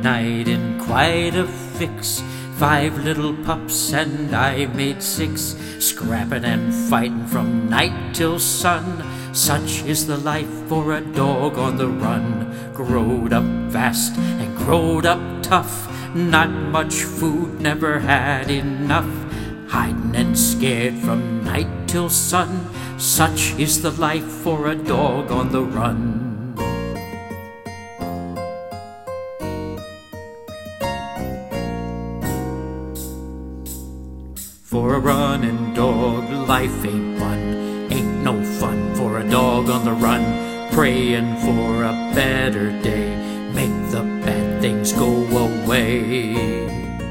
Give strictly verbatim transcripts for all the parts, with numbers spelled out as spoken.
night in quite a fix. Five little pups and I made six, scrapping and fighting from night till sun. Such is the life for a dog on the run. Growed up fast and growed up tough, not much food, never had enough. Hiding and scared from night till sun. Such is the life for a dog on the run. For a running dog, life ain't fun. Ain't no fun for a dog on the run. Praying for a better day, make the bad things go away.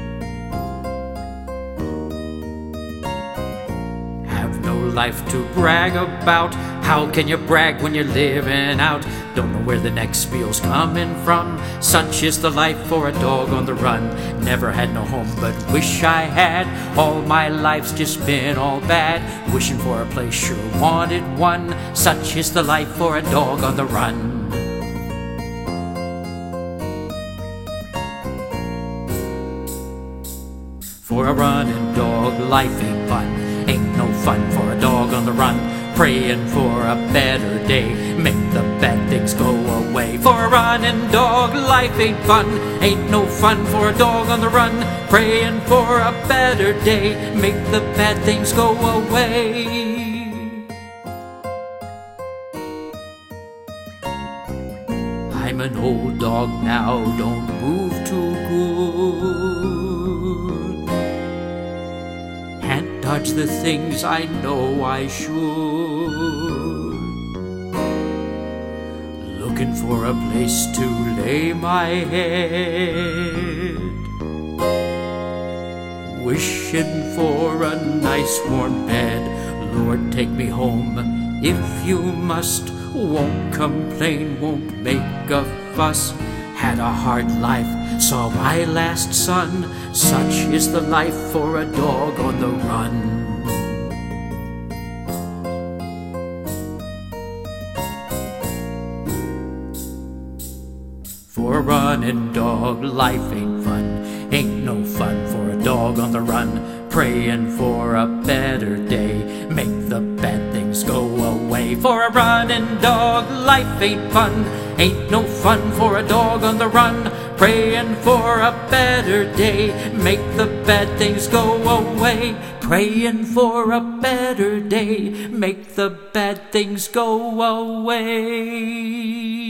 Have no life to brag about. How can you brag when you're living out? Don't know where the next meal's coming from. Such is the life for a dog on the run. Never had no home, but wish I had. All my life's just been all bad. Wishing for a place, sure wanted one. Such is the life for a dog on the run. For a running dog, life ain't fun. Ain't no fun for a dog on the run. Praying for a better day, make the bad things go away. For a running dog, life ain't fun. Ain't no fun for a dog on the run. Praying for a better day, make the bad things go away. I'm an old dog now, don't move too good. Can't dodge the things I know I should. Looking for a place to lay my head. Wishing for a nice warm bed. Lord, take me home if you must. Won't complain, won't make a fuss. Had a hard life, saw my last son. Such is the life for a dog on the run. For a running dog, life ain't fun. Ain't no fun for a dog on the run. Praying for a better day, make the bad things go away. For a running dog, life ain't fun. Ain't no fun for a dog on the run. Praying for a better day, make the bad things go away. Praying for a better day, make the bad things go away.